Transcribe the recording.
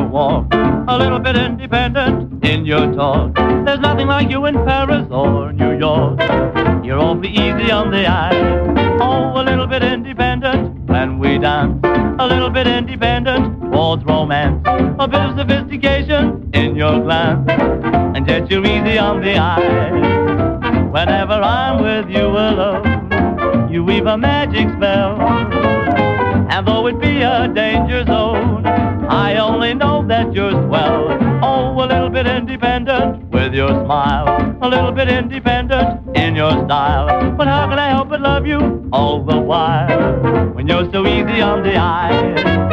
walk, a little bit independent in your talk. There's nothing like you in Paris or New York. You're awfully easy on the eye. Oh, a little bit independent when we dance, a little bit independent towards romance, a bit of sophistication in your glance, and yet you're easy on the eye. Whenever I'm with you alone, you weave a magic spell, and though it be a danger zone, I only know that you're swell. Oh, a little bit independent with your smile, a little bit independent in your style. But how can I help but love you all the while, when you're so easy on the eye?